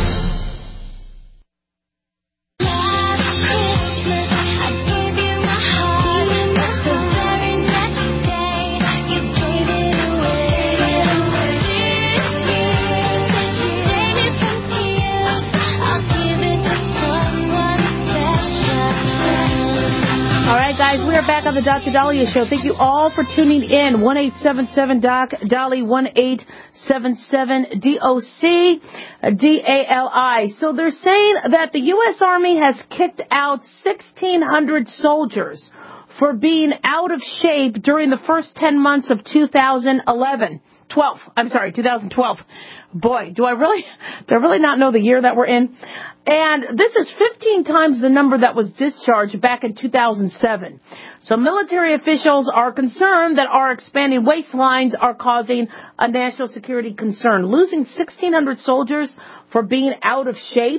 S3: Guys, we are back on the Doctor Dahlia Show. Thank you all for tuning in. one eight seven seven doc Dolly, one eight seven seven D O C D A L I. So they're saying that the U S Army has kicked out sixteen hundred soldiers for being out of shape during the first ten months of two thousand eleven. twelve. I'm sorry, two thousand twelve. Boy, do I really, do I really not know the year that we're in? And this is fifteen times the number that was discharged back in two thousand seven. So military officials are concerned that our expanding waistlines are causing a national security concern. Losing sixteen hundred soldiers for being out of shape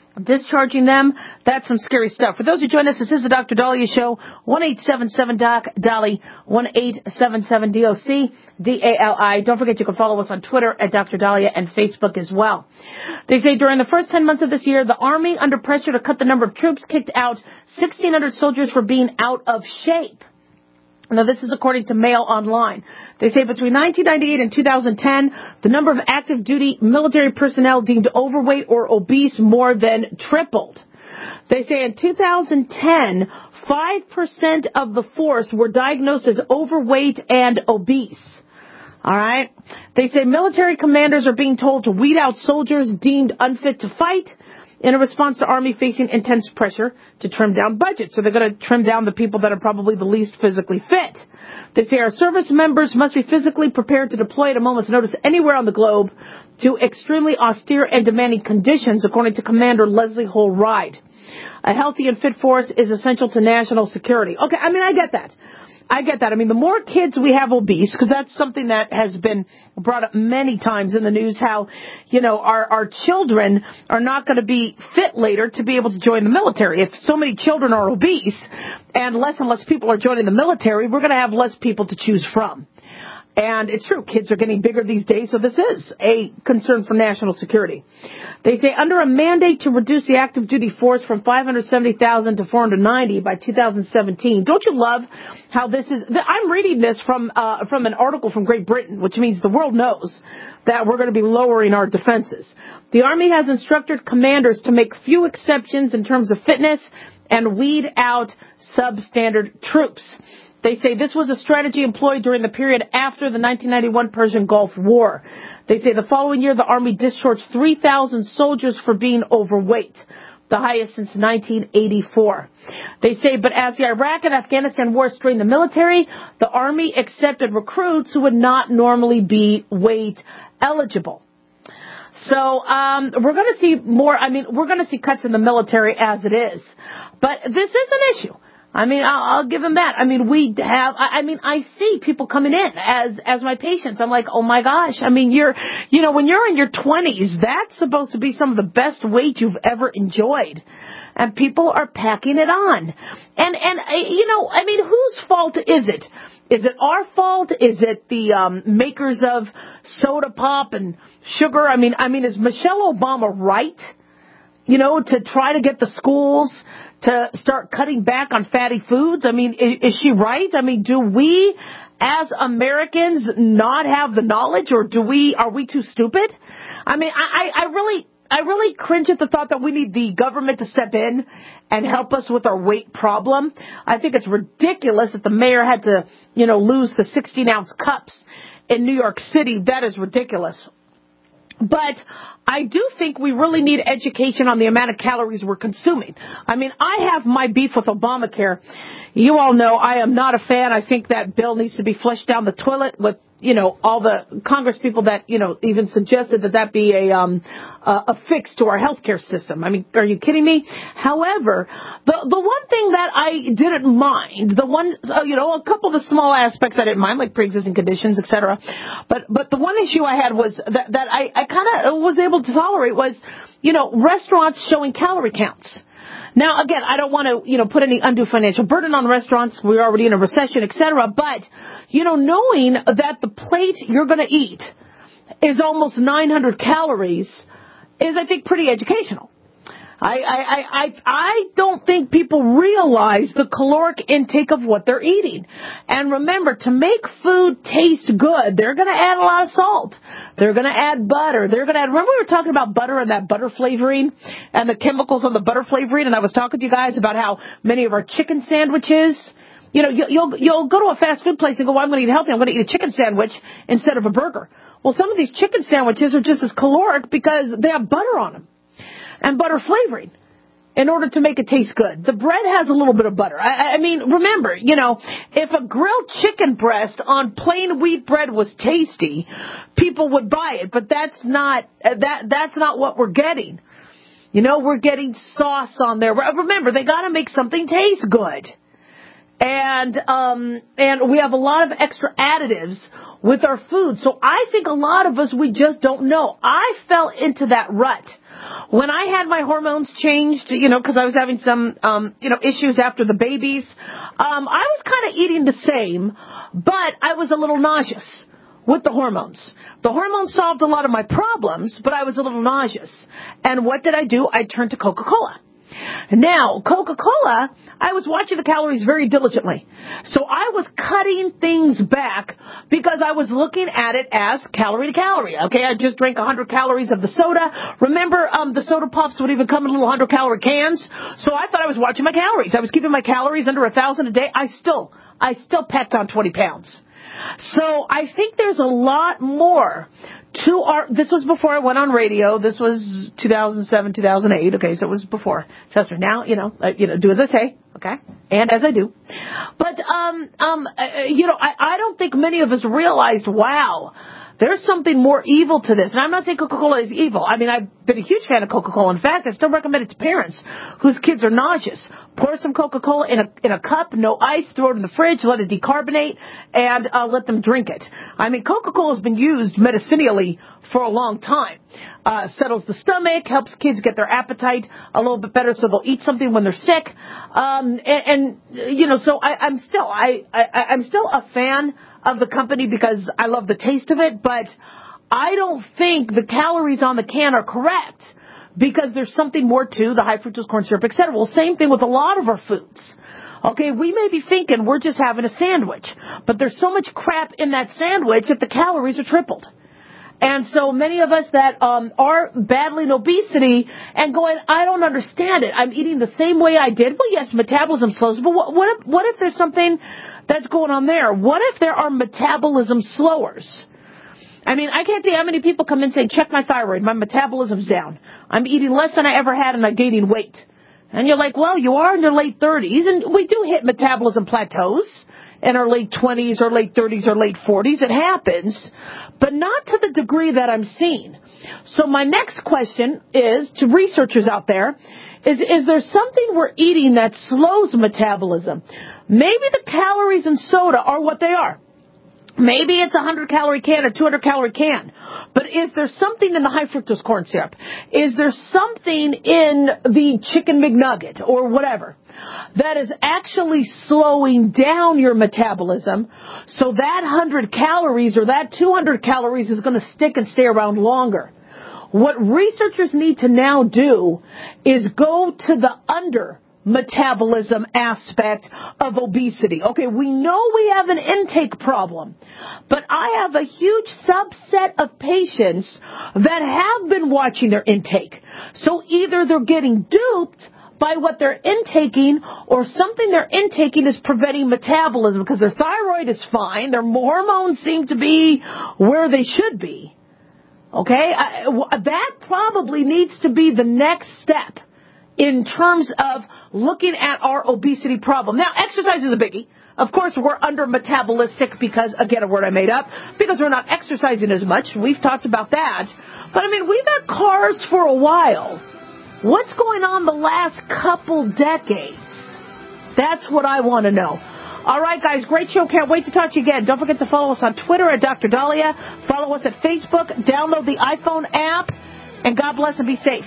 S3: discharging them. That's some scary stuff. For those who join us, this is the Doctor Dahlia Show, one eight seven seven doc Dolly, one eight seven seven D O C, D A L I. Don't forget you can follow us on Twitter at Doctor Dahlia and Facebook as well. They say during the first ten months of this year, the Army, under pressure to cut the number of troops, kicked out sixteen hundred soldiers for being out of shape. Now, this is according to Mail Online. They say between nineteen ninety-eight and two thousand ten, the number of active duty military personnel deemed overweight or obese more than tripled. They say in two thousand ten, five percent of the force were diagnosed as overweight and obese. All right? They say military commanders are being told to weed out soldiers deemed unfit to fight in a response to Army facing intense pressure to trim down budgets. So they're going to trim down the people that are probably the least physically fit. They say our service members must be physically prepared to deploy at a moment's notice anywhere on the globe to extremely austere and demanding conditions, according to Commander Leslie Holride. A healthy and fit force is essential to national security. Okay, I mean, I get that. I get that. I mean, the more kids we have obese, because that's something that has been brought up many times in the news, how, you know, our, our children are not going to be fit later to be able to join the military. If so many children are obese and less and less people are joining the military, we're going to have less people to choose from. And it's true, kids are getting bigger these days, so this is a concern for national security. They say under a mandate to reduce the active duty force from five hundred seventy thousand to four hundred ninety by two thousand seventeen. Don't you love how this is? I'm reading this from uh, from an article from Great Britain, which means the world knows that we're going to be lowering our defenses. The Army has instructed commanders to make few exceptions in terms of fitness and weed out substandard troops. They say this was a strategy employed during the period after the nineteen ninety-one Persian Gulf War. They say the following year, the Army discharged three thousand soldiers for being overweight, the highest since nineteen eighty-four. They say, but as the Iraq and Afghanistan wars strained the military, the Army accepted recruits who would not normally be weight eligible. So um, we're going to see more. I mean, we're going to see cuts in the military as it is. But this is an issue. I mean, I'll, I'll give them that. I mean, we have, I, I mean, I see people coming in as, as my patients. I'm like, oh my gosh. I mean, you're, you know, when you're in your twenties, that's supposed to be some of the best weight you've ever enjoyed. And people are packing it on. And, and, uh, you know, I mean, whose fault is it? Is it our fault? Is it the, um, makers of soda pop and sugar? I mean, I mean, is Michelle Obama right? You know, to try to get the schools to start cutting back on fatty foods? I mean, is, is she right? I mean, do we as Americans not have the knowledge, or do we, are we too stupid? I mean, I, I really, I really cringe at the thought that we need the government to step in and help us with our weight problem. I think it's ridiculous that the mayor had to, you know, lose the sixteen ounce cups in New York City. That is ridiculous. But I do think we really need education on the amount of calories we're consuming. I mean, I have my beef with Obamacare. You all know I am not a fan. I think that bill needs to be flushed down the toilet with, you know, all the Congress people that, you know, even suggested that that be a um uh, a fix to our healthcare system. I mean, are you kidding me? However, the the one thing that I didn't mind, the one, uh, you know, a couple of the small aspects I didn't mind, like pre-existing conditions, et cetera. But but the one issue I had was that that I I kind of was able to tolerate was, you know, restaurants showing calorie counts. Now, again, I don't want to, you know, put any undue financial burden on restaurants. We're already in a recession, et cetera. But, you know, knowing that the plate you're going to eat is almost nine hundred calories is, I think, pretty educational. I, I, I, I don't think people realize the caloric intake of what they're eating. And remember, to make food taste good, they're going to add a lot of salt. They're going to add butter. They're going to add, remember we were talking about butter and that butter flavoring and the chemicals on the butter flavoring? And I was talking to you guys about how many of our chicken sandwiches, you know, you'll, you'll go to a fast food place and go, well, I'm going to eat healthy. I'm going to eat a chicken sandwich instead of a burger. Well, some of these chicken sandwiches are just as caloric because they have butter on them and butter flavoring in order to make it taste good. The bread has a little bit of butter. I, I mean, remember, you know, if a grilled chicken breast on plain wheat bread was tasty, people would buy it. But that's not that that's not what we're getting. You know, we're getting sauce on there. Remember, they got to make something taste good. And um and we have a lot of extra additives with our food. So I think a lot of us, we just don't know. I fell into that rut when I had my hormones changed, you know, because I was having some, um, you know, issues after the babies, um, I was kind of eating the same, but I was a little nauseous with the hormones. The hormones solved a lot of my problems, but I was a little nauseous. And what did I do? I turned to Coca-Cola. Now, Coca-Cola, I was watching the calories very diligently. So I was cutting things back because I was looking at it as calorie to calorie. Okay, I just drank one hundred calories of the soda. Remember, um, the soda pops would even come in little one hundred calorie cans. So I thought I was watching my calories. I was keeping my calories under one thousand a day. I still, I still packed on twenty pounds. So I think there's a lot more to our, this was before I went on radio. This was two thousand seven, two thousand eight. Okay, so it was before. Trust me. Now, you know, uh, you know, do as I say. Okay. And as I do. But, um, um, uh, you know, I, I don't think many of us realized, wow, there's something more evil to this. And I'm not saying Coca-Cola is evil. I mean, I've been a huge fan of Coca-Cola. In fact, I still recommend it to parents whose kids are nauseous. Pour some Coca-Cola in a in a cup, no ice, throw it in the fridge, let it decarbonate, and uh, let them drink it. I mean, Coca-Cola has been used medicinally for a long time. Uh, settles the stomach, helps kids get their appetite a little bit better so they'll eat something when they're sick. Um, and, and, you know, so I, I'm still, I, I, I'm still a fan of the company because I love the taste of it, but I don't think the calories on the can are correct because there's something more to the high fructose corn syrup, et cetera. Well, same thing with a lot of our foods. Okay, we may be thinking we're just having a sandwich, but there's so much crap in that sandwich that the calories are tripled. And so many of us that um, are battling obesity and going, I don't understand it. I'm eating the same way I did. Well, yes, metabolism slows, but what, what if, what if there's something that's going on there? What if there are metabolism slowers? I mean, I can't tell you how many people come in saying, check my thyroid, my metabolism's down. I'm eating less than I ever had and I'm gaining weight. And you're like, well, you are in your late thirties, and we do hit metabolism plateaus in our late twenties or late thirties or late forties. It happens, but not to the degree that I'm seeing. So my next question is to researchers out there, is, is there something we're eating that slows metabolism? Maybe the calories in soda are what they are. Maybe it's a one hundred calorie can or two hundred calorie can. But is there something in the high fructose corn syrup? Is there something in the chicken McNugget or whatever that is actually slowing down your metabolism so that one hundred calories or that two hundred calories is going to stick and stay around longer? What researchers need to now do is go to the under metabolism aspect of obesity. Okay, we know we have an intake problem, but I have a huge subset of patients that have been watching their intake. So either they're getting duped by what they're intaking, or something they're intaking is preventing metabolism because their thyroid is fine, their hormones seem to be where they should be. Okay, I, that probably needs to be the next step in terms of looking at our obesity problem. Now, exercise is a biggie. Of course, we're under metabolistic because, again, a word I made up, because we're not exercising as much. We've talked about that. But, I mean, we've had cars for a while. What's going on the last couple decades? That's what I want to know. All right, guys, great show. Can't wait to talk to you again. Don't forget to follow us on Twitter at Doctor Dahlia. Follow us at Facebook. Download the iPhone app. And God bless and be safe.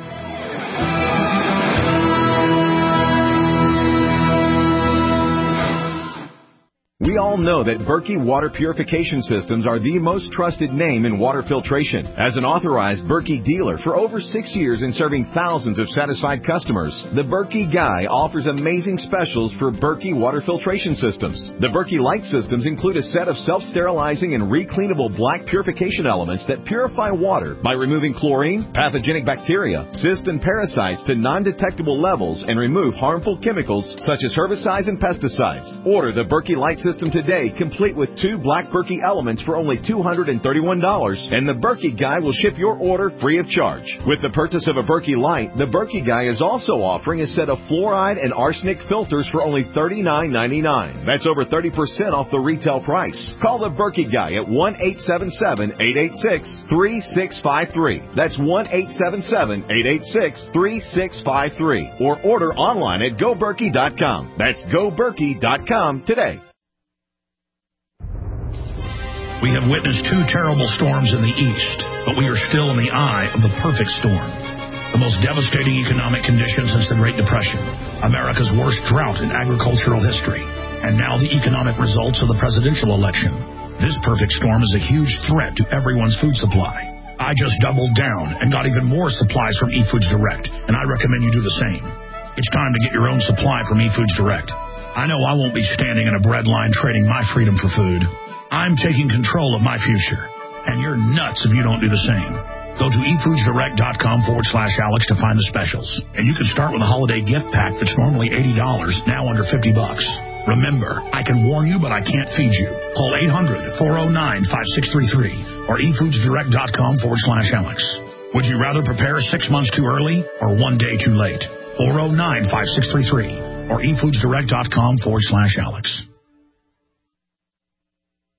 S18: We all know that Berkey Water Purification Systems are the most trusted name in water filtration. As an authorized Berkey dealer for over six years and serving thousands of satisfied customers, the Berkey Guy offers amazing specials for Berkey Water Filtration Systems. The Berkey Light Systems include a set of self-sterilizing and recleanable black purification elements that purify water by removing chlorine, pathogenic bacteria, cysts, and parasites to non-detectable levels and remove harmful chemicals such as herbicides and pesticides. Order the Berkey Light System today, complete with two black Berkey elements for only two hundred thirty-one dollars, and the Berkey Guy will ship your order free of charge. With the purchase of a Berkey Light, the Berkey Guy is also offering a set of fluoride and arsenic filters for only thirty-nine ninety-nine. That's over thirty percent off the retail price. Call the Berkey Guy at one eight seven seven, eight eight six, three six five three. That's one eight seven seven, eight eight six, three six five three. Or order online at go berkey dot com. That's go berkey dot com today.
S19: We have witnessed two terrible storms in the east, but we are still in the eye of the perfect storm. The most devastating economic conditions since the Great Depression. America's worst drought in agricultural history. And now the economic results of the presidential election. This perfect storm is a huge threat to everyone's food supply. I just doubled down and got even more supplies from eFoods Direct, and I recommend you do the same. It's time to get your own supply from eFoods Direct. I know I won't be standing in a bread line trading my freedom for food. I'm taking control of my future, and you're nuts if you don't do the same. Go to efoodsdirect.com forward slash Alex to find the specials. And you can start with a holiday gift pack that's normally eighty dollars, now under fifty bucks. Remember, I can warn you, but I can't feed you. Call eight hundred, four oh nine, five six three three or efoodsdirect.com forward slash Alex. Would you rather prepare six months too early or one day too late? four oh nine, five six three three or efoodsdirect.com forward slash Alex.